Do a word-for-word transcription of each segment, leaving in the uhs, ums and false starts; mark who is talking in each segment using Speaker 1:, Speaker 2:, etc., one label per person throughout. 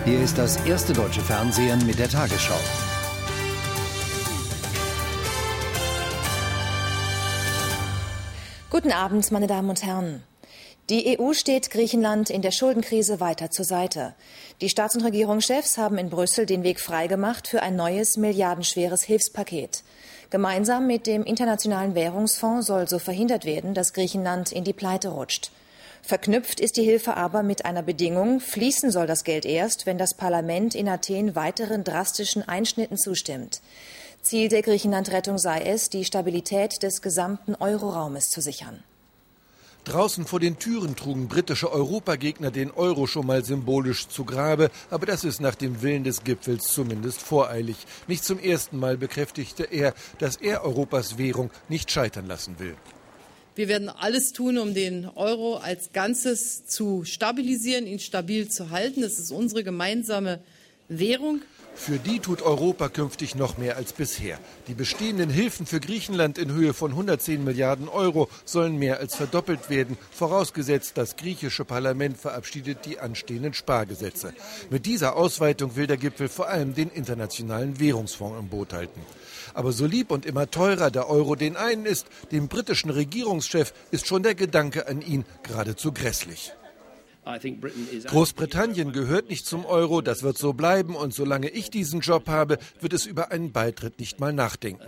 Speaker 1: Hier ist das erste deutsche Fernsehen mit der Tagesschau.
Speaker 2: Guten Abend, meine Damen und Herren. Die E U steht Griechenland in der Schuldenkrise weiter zur Seite. Die Staats- und Regierungschefs haben in Brüssel den Weg freigemacht für ein neues milliardenschweres Hilfspaket. Gemeinsam mit dem Internationalen Währungsfonds soll so verhindert werden, dass Griechenland in die Pleite rutscht. Verknüpft ist die Hilfe aber mit einer Bedingung: fließen soll das Geld erst, wenn das Parlament in Athen weiteren drastischen Einschnitten zustimmt. Ziel der Griechenland-Rettung sei es, die Stabilität des gesamten Euroraumes zu sichern.
Speaker 3: Draußen vor den Türen trugen britische Europagegner den Euro schon mal symbolisch zu Grabe, aber das ist nach dem Willen des Gipfels zumindest voreilig. Nicht zum ersten Mal bekräftigte er, dass er Europas Währung nicht scheitern lassen will.
Speaker 4: Wir werden alles tun, um den Euro als Ganzes zu stabilisieren, ihn stabil zu halten. Das ist unsere gemeinsame Währung.
Speaker 3: Für die tut Europa künftig noch mehr als bisher. Die bestehenden Hilfen für Griechenland in Höhe von hundertzehn Milliarden Euro sollen mehr als verdoppelt werden, vorausgesetzt, das griechische Parlament verabschiedet die anstehenden Spargesetze. Mit dieser Ausweitung will der Gipfel vor allem den Internationalen Währungsfonds im Boot halten. Aber so lieb und immer teurer der Euro den einen ist, dem britischen Regierungschef ist schon der Gedanke an ihn geradezu grässlich. Großbritannien gehört nicht zum Euro, das wird so bleiben, und solange ich diesen Job habe, wird es über einen Beitritt nicht mal nachdenken.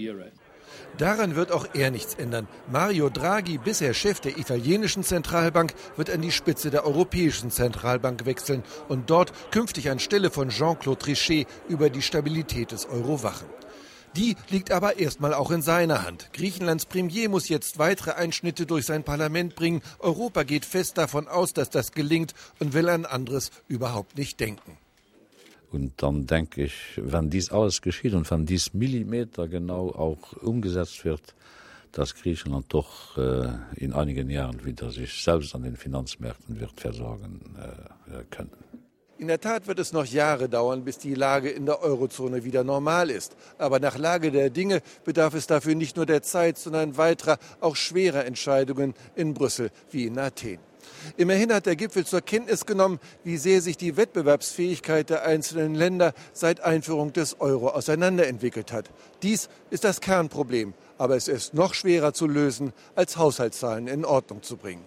Speaker 3: Daran wird auch er nichts ändern. Mario Draghi, bisher Chef der italienischen Zentralbank, wird an die Spitze der Europäischen Zentralbank wechseln und dort künftig anstelle von Jean-Claude Trichet über die Stabilität des Euro wachen. Die liegt aber erstmal auch in seiner Hand. Griechenlands Premier muss jetzt weitere Einschnitte durch sein Parlament bringen. Europa geht fest davon aus, dass das gelingt, und will an anderes überhaupt nicht denken.
Speaker 5: Und dann denke ich, wenn dies alles geschieht und wenn dies Millimeter genau auch umgesetzt wird, dass Griechenland doch äh, in einigen Jahren wieder sich selbst an den Finanzmärkten wird versorgen äh, können.
Speaker 3: In der Tat wird es noch Jahre dauern, bis die Lage in der Eurozone wieder normal ist. Aber nach Lage der Dinge bedarf es dafür nicht nur der Zeit, sondern weiterer, auch schwerer Entscheidungen in Brüssel wie in Athen. Immerhin hat der Gipfel zur Kenntnis genommen, wie sehr sich die Wettbewerbsfähigkeit der einzelnen Länder seit Einführung des Euro auseinanderentwickelt hat. Dies ist das Kernproblem, aber es ist noch schwerer zu lösen, als Haushaltszahlen in Ordnung zu bringen.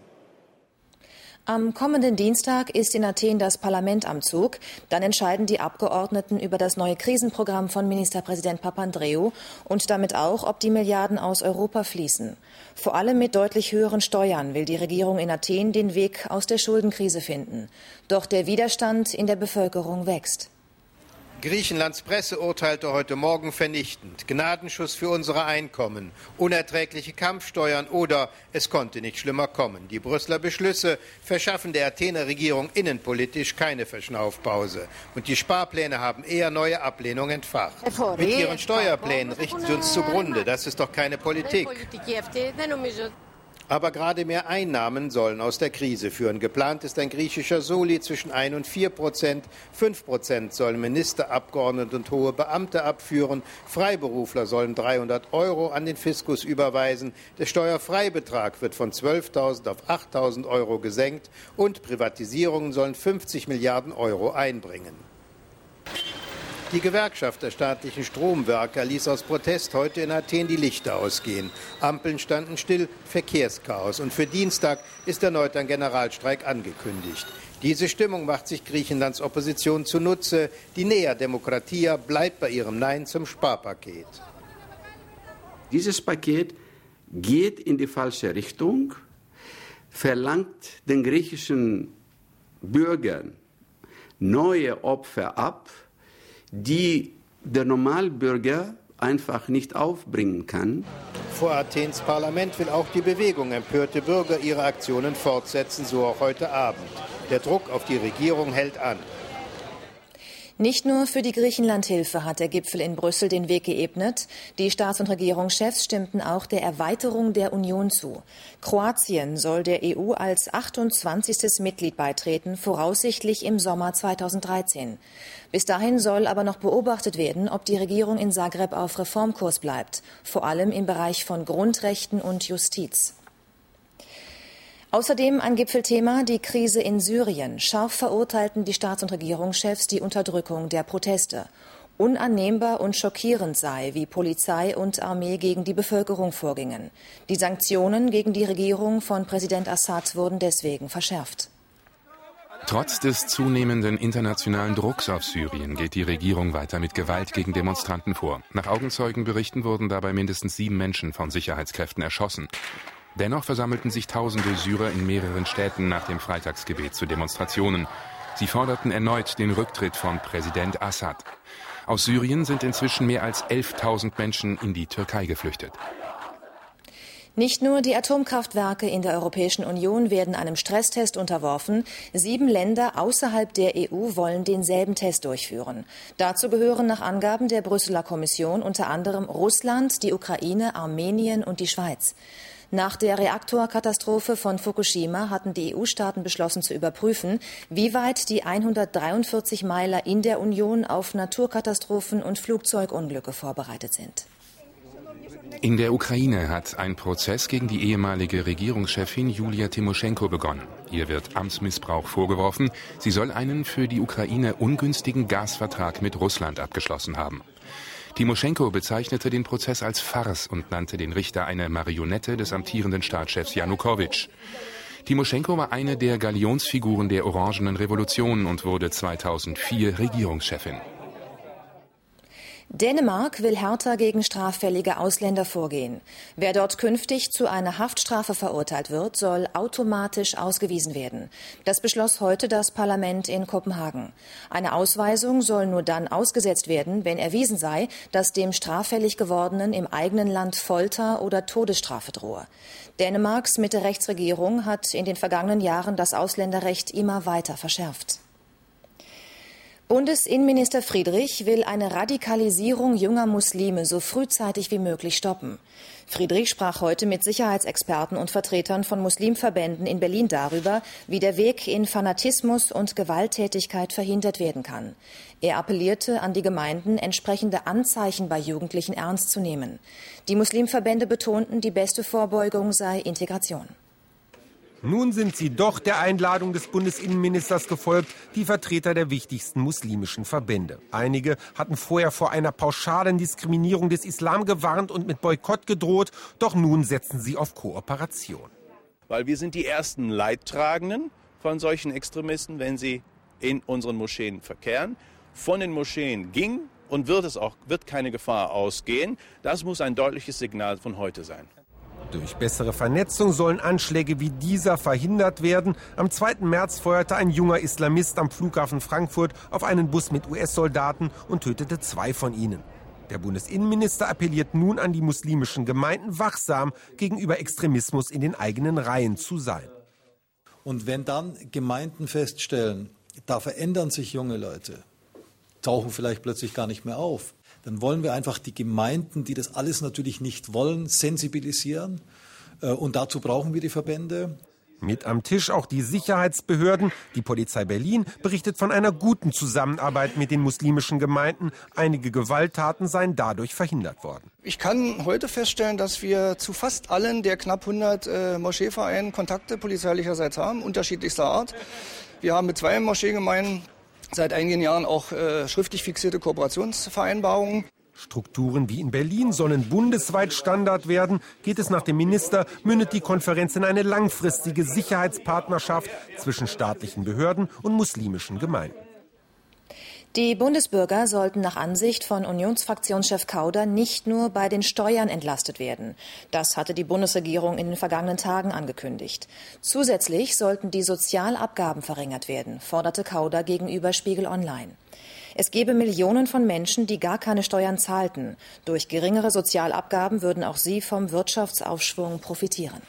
Speaker 2: Am kommenden Dienstag ist in Athen das Parlament am Zug. Dann entscheiden die Abgeordneten über das neue Krisenprogramm von Ministerpräsident Papandreou und damit auch, ob die Milliarden aus Europa fließen. Vor allem mit deutlich höheren Steuern will die Regierung in Athen den Weg aus der Schuldenkrise finden. Doch der Widerstand in der Bevölkerung wächst.
Speaker 6: Griechenlands Presse urteilte heute Morgen vernichtend. Gnadenschuss für unsere Einkommen, unerträgliche Kampfsteuern oder es konnte nicht schlimmer kommen. Die Brüsseler Beschlüsse verschaffen der Athener Regierung innenpolitisch keine Verschnaufpause. Und die Sparpläne haben eher neue Ablehnung entfacht. Mit ihren Steuerplänen richten sie uns zugrunde. Das ist doch keine Politik. Aber gerade mehr Einnahmen sollen aus der Krise führen. Geplant ist ein griechischer Soli zwischen ein und vier Prozent. fünf Prozent sollen Minister, Abgeordnete und hohe Beamte abführen. Freiberufler sollen dreihundert Euro an den Fiskus überweisen. Der Steuerfreibetrag wird von zwölftausend auf achttausend Euro gesenkt. Und Privatisierungen sollen fünfzig Milliarden Euro einbringen. Die Gewerkschaft der staatlichen Stromwerke ließ aus Protest heute in Athen die Lichter ausgehen. Ampeln standen still, Verkehrschaos. Und für Dienstag ist erneut ein Generalstreik angekündigt. Diese Stimmung macht sich Griechenlands Opposition zunutze. Die Nea Demokratia bleibt bei ihrem Nein zum Sparpaket.
Speaker 7: Dieses Paket geht in die falsche Richtung, verlangt den griechischen Bürgern neue Opfer ab, die der Normalbürger einfach nicht aufbringen kann.
Speaker 6: Vor Athens Parlament will auch die Bewegung empörte Bürger ihre Aktionen fortsetzen, so auch heute Abend. Der Druck auf die Regierung hält an.
Speaker 2: Nicht nur für die Griechenlandhilfe hat der Gipfel in Brüssel den Weg geebnet. Die Staats- und Regierungschefs stimmten auch der Erweiterung der Union zu. Kroatien soll der E U als achtundzwanzigstes Mitglied beitreten, voraussichtlich im Sommer zweitausenddreizehn. Bis dahin soll aber noch beobachtet werden, ob die Regierung in Zagreb auf Reformkurs bleibt, vor allem im Bereich von Grundrechten und Justiz. Außerdem ein Gipfelthema, die Krise in Syrien. Scharf verurteilten die Staats- und Regierungschefs die Unterdrückung der Proteste. Unannehmbar und schockierend sei, wie Polizei und Armee gegen die Bevölkerung vorgingen. Die Sanktionen gegen die Regierung von Präsident Assad wurden deswegen verschärft.
Speaker 8: Trotz des zunehmenden internationalen Drucks auf Syrien geht die Regierung weiter mit Gewalt gegen Demonstranten vor. Nach Augenzeugenberichten wurden dabei mindestens sieben Menschen von Sicherheitskräften erschossen. Dennoch versammelten sich tausende Syrer in mehreren Städten nach dem Freitagsgebet zu Demonstrationen. Sie forderten erneut den Rücktritt von Präsident Assad. Aus Syrien sind inzwischen mehr als elftausend Menschen in die Türkei geflüchtet.
Speaker 2: Nicht nur die Atomkraftwerke in der Europäischen Union werden einem Stresstest unterworfen. Sieben Länder außerhalb der E U wollen denselben Test durchführen. Dazu gehören nach Angaben der Brüsseler Kommission unter anderem Russland, die Ukraine, Armenien und die Schweiz. Nach der Reaktorkatastrophe von Fukushima hatten die E U-Staaten beschlossen zu überprüfen, wie weit die hundertdreiundvierzig Meiler in der Union auf Naturkatastrophen und Flugzeugunglücke vorbereitet sind.
Speaker 8: In der Ukraine hat ein Prozess gegen die ehemalige Regierungschefin Julia Timoschenko begonnen. Ihr wird Amtsmissbrauch vorgeworfen. Sie soll einen für die Ukraine ungünstigen Gasvertrag mit Russland abgeschlossen haben. Timoschenko bezeichnete den Prozess als Farce und nannte den Richter eine Marionette des amtierenden Staatschefs Janukowitsch. Timoschenko war eine der Galionsfiguren der Orangenen Revolution und wurde zweitausendvier Regierungschefin.
Speaker 2: Dänemark will härter gegen straffällige Ausländer vorgehen. Wer dort künftig zu einer Haftstrafe verurteilt wird, soll automatisch ausgewiesen werden. Das beschloss heute das Parlament in Kopenhagen. Eine Ausweisung soll nur dann ausgesetzt werden, wenn erwiesen sei, dass dem straffällig Gewordenen im eigenen Land Folter oder Todesstrafe drohe. Dänemarks Mitte-Rechts-Regierung hat in den vergangenen Jahren das Ausländerrecht immer weiter verschärft. Bundesinnenminister Friedrich will eine Radikalisierung junger Muslime so frühzeitig wie möglich stoppen. Friedrich sprach heute mit Sicherheitsexperten und Vertretern von Muslimverbänden in Berlin darüber, wie der Weg in Fanatismus und Gewalttätigkeit verhindert werden kann. Er appellierte an die Gemeinden, entsprechende Anzeichen bei Jugendlichen ernst zu nehmen. Die Muslimverbände betonten, die beste Vorbeugung sei Integration.
Speaker 9: Nun sind sie doch der Einladung des Bundesinnenministers gefolgt, die Vertreter der wichtigsten muslimischen Verbände. Einige hatten vorher vor einer pauschalen Diskriminierung des Islam gewarnt und mit Boykott gedroht, doch nun setzen sie auf Kooperation.
Speaker 10: Weil wir sind die ersten Leidtragenden von solchen Extremisten, wenn sie in unseren Moscheen verkehren. Von den Moscheen ging und wird es auch wird keine Gefahr ausgehen. Das muss ein deutliches Signal von heute sein.
Speaker 9: Durch bessere Vernetzung sollen Anschläge wie dieser verhindert werden. Am zweiten März feuerte ein junger Islamist am Flughafen Frankfurt auf einen Bus mit U S-Soldaten und tötete zwei von ihnen. Der Bundesinnenminister appelliert nun an die muslimischen Gemeinden, wachsam gegenüber Extremismus in den eigenen Reihen zu sein.
Speaker 11: Und wenn dann Gemeinden feststellen, da verändern sich junge Leute, tauchen vielleicht plötzlich gar nicht mehr auf, dann wollen wir einfach die Gemeinden, die das alles natürlich nicht wollen, sensibilisieren. Und dazu brauchen wir die Verbände.
Speaker 9: Mit am Tisch auch die Sicherheitsbehörden. Die Polizei Berlin berichtet von einer guten Zusammenarbeit mit den muslimischen Gemeinden. Einige Gewalttaten seien dadurch verhindert worden.
Speaker 12: Ich kann heute feststellen, dass wir zu fast allen der knapp hundert äh, Moscheevereinen Kontakte polizeilicherseits haben, unterschiedlichster Art. Wir haben mit zwei Moscheegemeinden seit einigen Jahren auch äh, schriftlich fixierte Kooperationsvereinbarungen.
Speaker 9: Strukturen wie in Berlin sollen bundesweit Standard werden. Geht es nach dem Minister, mündet die Konferenz in eine langfristige Sicherheitspartnerschaft zwischen staatlichen Behörden und muslimischen Gemeinden.
Speaker 2: Die Bundesbürger sollten nach Ansicht von Unionsfraktionschef Kauder nicht nur bei den Steuern entlastet werden. Das hatte die Bundesregierung in den vergangenen Tagen angekündigt. Zusätzlich sollten die Sozialabgaben verringert werden, forderte Kauder gegenüber Spiegel Online. Es gebe Millionen von Menschen, die gar keine Steuern zahlten. Durch geringere Sozialabgaben würden auch sie vom Wirtschaftsaufschwung profitieren.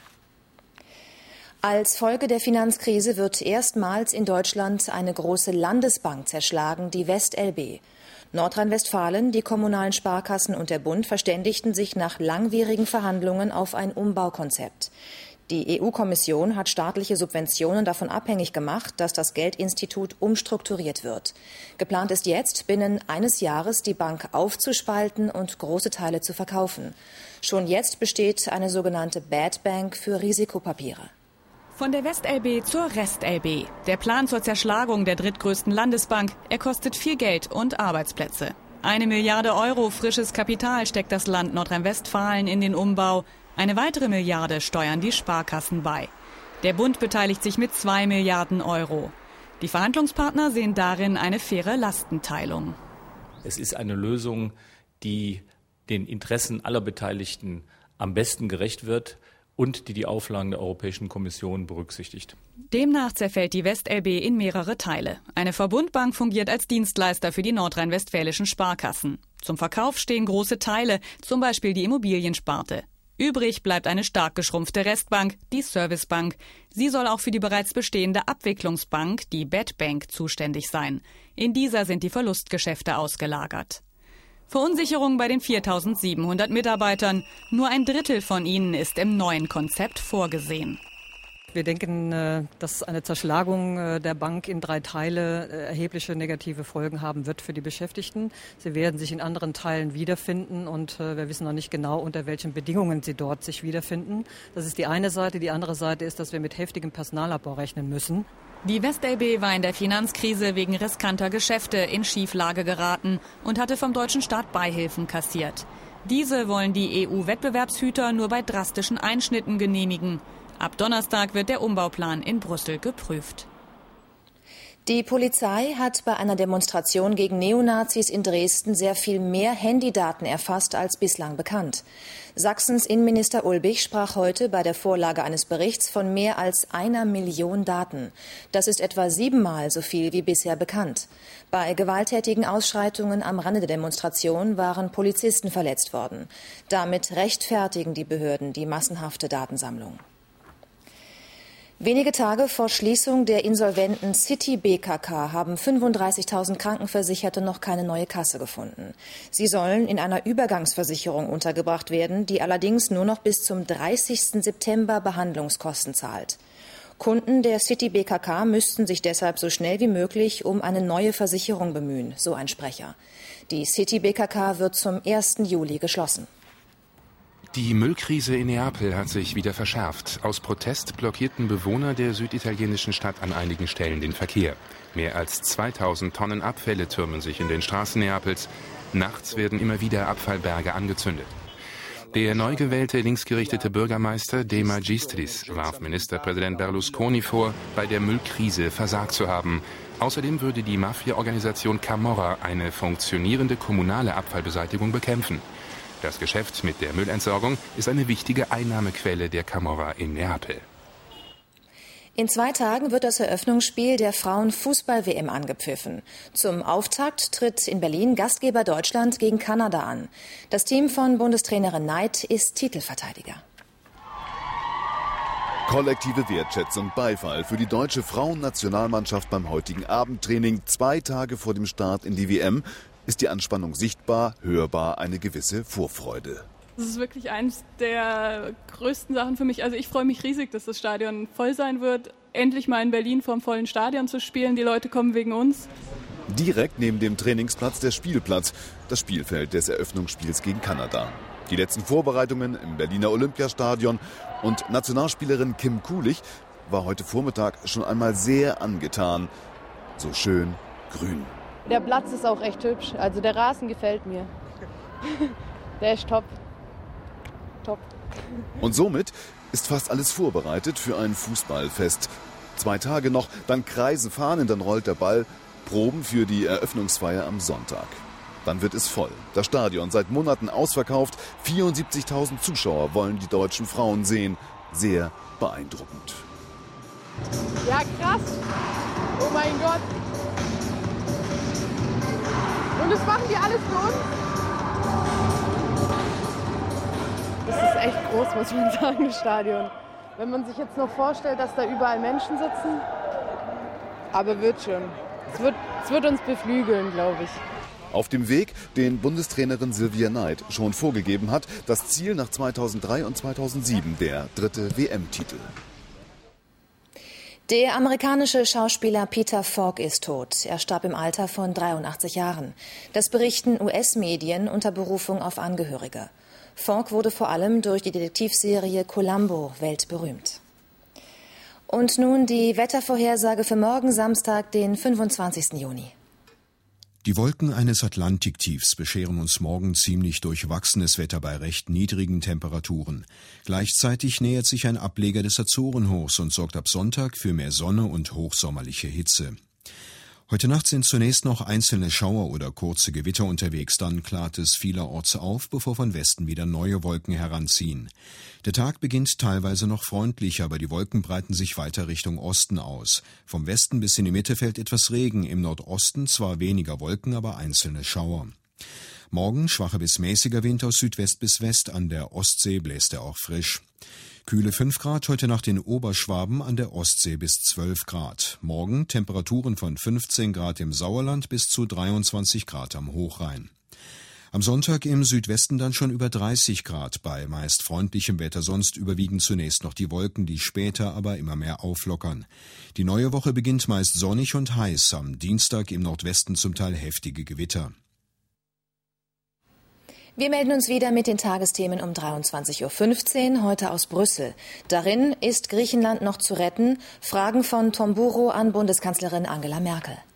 Speaker 2: Als Folge der Finanzkrise wird erstmals in Deutschland eine große Landesbank zerschlagen, die WestLB. Nordrhein-Westfalen, die kommunalen Sparkassen und der Bund verständigten sich nach langwierigen Verhandlungen auf ein Umbaukonzept. Die E U-Kommission hat staatliche Subventionen davon abhängig gemacht, dass das Geldinstitut umstrukturiert wird. Geplant ist jetzt, binnen eines Jahres die Bank aufzuspalten und große Teile zu verkaufen. Schon jetzt besteht eine sogenannte Bad Bank für Risikopapiere.
Speaker 13: Von der West-L B zur Rest-L B. Der Plan zur Zerschlagung der drittgrößten Landesbank, er kostet viel Geld und Arbeitsplätze. Eine Milliarde Euro frisches Kapital steckt das Land Nordrhein-Westfalen in den Umbau. Eine weitere Milliarde steuern die Sparkassen bei. Der Bund beteiligt sich mit zwei Milliarden Euro. Die Verhandlungspartner sehen darin eine faire Lastenteilung.
Speaker 14: Es ist eine Lösung, die den Interessen aller Beteiligten am besten gerecht wird und die die Auflagen der Europäischen Kommission berücksichtigt.
Speaker 13: Demnach zerfällt die West-L B in mehrere Teile. Eine Verbundbank fungiert als Dienstleister für die nordrhein-westfälischen Sparkassen. Zum Verkauf stehen große Teile, zum Beispiel die Immobiliensparte. Übrig bleibt eine stark geschrumpfte Restbank, die Servicebank. Sie soll auch für die bereits bestehende Abwicklungsbank, die Bedbank, zuständig sein. In dieser sind die Verlustgeschäfte ausgelagert. Verunsicherung bei den viertausendsiebenhundert Mitarbeitern. Nur ein Drittel von ihnen ist im neuen Konzept vorgesehen.
Speaker 15: Wir denken, dass eine Zerschlagung der Bank in drei Teile erhebliche negative Folgen haben wird für die Beschäftigten. Sie werden sich in anderen Teilen wiederfinden und wir wissen noch nicht genau, unter welchen Bedingungen sie dort sich wiederfinden. Das ist die eine Seite. Die andere Seite ist, dass wir mit heftigem Personalabbau rechnen müssen.
Speaker 13: Die West-L B war in der Finanzkrise wegen riskanter Geschäfte in Schieflage geraten und hatte vom deutschen Staat Beihilfen kassiert. Diese wollen die E U-Wettbewerbshüter nur bei drastischen Einschnitten genehmigen. Ab Donnerstag wird der Umbauplan in Brüssel geprüft.
Speaker 2: Die Polizei hat bei einer Demonstration gegen Neonazis in Dresden sehr viel mehr Handydaten erfasst als bislang bekannt. Sachsens Innenminister Ulbich sprach heute bei der Vorlage eines Berichts von mehr als einer Million Daten. Das ist etwa siebenmal so viel wie bisher bekannt. Bei gewalttätigen Ausschreitungen am Rande der Demonstration waren Polizisten verletzt worden. Damit rechtfertigen die Behörden die massenhafte Datensammlung. Wenige Tage vor Schließung der insolventen City B K K haben fünfunddreißigtausend Krankenversicherte noch keine neue Kasse gefunden. Sie sollen in einer Übergangsversicherung untergebracht werden, die allerdings nur noch bis zum dreißigsten September Behandlungskosten zahlt. Kunden der City B K K müssten sich deshalb so schnell wie möglich um eine neue Versicherung bemühen, so ein Sprecher. Die City B K K wird zum ersten Juli geschlossen.
Speaker 8: Die Müllkrise in Neapel hat sich wieder verschärft. Aus Protest blockierten Bewohner der süditalienischen Stadt an einigen Stellen den Verkehr. Mehr als zweitausend Tonnen Abfälle türmen sich in den Straßen Neapels. Nachts werden immer wieder Abfallberge angezündet. Der neu gewählte linksgerichtete Bürgermeister De Magistris warf Ministerpräsident Berlusconi vor, bei der Müllkrise versagt zu haben. Außerdem würde die Mafia-Organisation Camorra eine funktionierende kommunale Abfallbeseitigung bekämpfen. Das Geschäft mit der Müllentsorgung ist eine wichtige Einnahmequelle der Camorra in Neapel.
Speaker 2: In zwei Tagen wird das Eröffnungsspiel der Frauen-Fußball-W M angepfiffen. Zum Auftakt tritt in Berlin Gastgeber Deutschland gegen Kanada an. Das Team von Bundestrainerin Neid ist Titelverteidiger.
Speaker 16: Kollektive Wertschätzung, Beifall für die deutsche Frauennationalmannschaft beim heutigen Abendtraining, zwei Tage vor dem Start in die W M. Ist die Anspannung sichtbar, hörbar, eine gewisse Vorfreude.
Speaker 17: Das ist wirklich eines der größten Sachen für mich. Also ich freue mich riesig, dass das Stadion voll sein wird. Endlich mal in Berlin vor dem vollen Stadion zu spielen. Die Leute kommen wegen uns.
Speaker 16: Direkt neben dem Trainingsplatz der Spielplatz, das Spielfeld des Eröffnungsspiels gegen Kanada. Die letzten Vorbereitungen im Berliner Olympiastadion und Nationalspielerin Kim Kulich war heute Vormittag schon einmal sehr angetan. So schön grün.
Speaker 18: Der Platz ist auch echt hübsch. Also der Rasen gefällt mir. Der ist top. Top.
Speaker 16: Und somit ist fast alles vorbereitet für ein Fußballfest. Zwei Tage noch, dann kreisen Fahnen, dann rollt der Ball. Proben für die Eröffnungsfeier am Sonntag. Dann wird es voll. Das Stadion seit Monaten ausverkauft. vierundsiebzigtausend Zuschauer wollen die deutschen Frauen sehen. Sehr beeindruckend.
Speaker 18: Ja, krass. Oh mein Gott. Und das machen die alles für uns? Das ist echt groß, muss man sagen, das Stadion. Wenn man sich jetzt noch vorstellt, dass da überall Menschen sitzen. Aber wird schon. Es wird, es wird uns beflügeln, glaube ich.
Speaker 16: Auf dem Weg, den Bundestrainerin Silvia Neid schon vorgegeben hat, das Ziel nach zweitausenddrei und zweitausendsieben, der dritte W M-Titel.
Speaker 2: Der amerikanische Schauspieler Peter Falk ist tot. Er starb im Alter von dreiundachtzig Jahren. Das berichten U S-Medien unter Berufung auf Angehörige. Falk wurde vor allem durch die Detektivserie Columbo weltberühmt. Und nun die Wettervorhersage für morgen Samstag, den fünfundzwanzigsten Juni.
Speaker 19: Die Wolken eines Atlantiktiefs bescheren uns morgen ziemlich durchwachsenes Wetter bei recht niedrigen Temperaturen. Gleichzeitig nähert sich ein Ableger des Azorenhochs und sorgt ab Sonntag für mehr Sonne und hochsommerliche Hitze. Heute Nacht sind zunächst noch einzelne Schauer oder kurze Gewitter unterwegs, dann klart es vielerorts auf, bevor von Westen wieder neue Wolken heranziehen. Der Tag beginnt teilweise noch freundlich, aber die Wolken breiten sich weiter Richtung Osten aus. Vom Westen bis in die Mitte fällt etwas Regen, im Nordosten zwar weniger Wolken, aber einzelne Schauer. Morgen schwacher bis mäßiger Wind aus Südwest bis West, an der Ostsee bläst er auch frisch. Kühle fünf Grad heute Nacht in Oberschwaben, an der Ostsee bis zwölf Grad. Morgen Temperaturen von fünfzehn Grad im Sauerland bis zu dreiundzwanzig Grad am Hochrhein. Am Sonntag im Südwesten dann schon über dreißig Grad bei meist freundlichem Wetter, sonst überwiegen zunächst noch die Wolken, die später aber immer mehr auflockern. Die neue Woche beginnt meist sonnig und heiß, am Dienstag im Nordwesten zum Teil heftige Gewitter.
Speaker 2: Wir melden uns wieder mit den Tagesthemen um dreiundzwanzig Uhr fünfzehn, heute aus Brüssel. Darin ist Griechenland noch zu retten? Fragen von Tom Buro an Bundeskanzlerin Angela Merkel.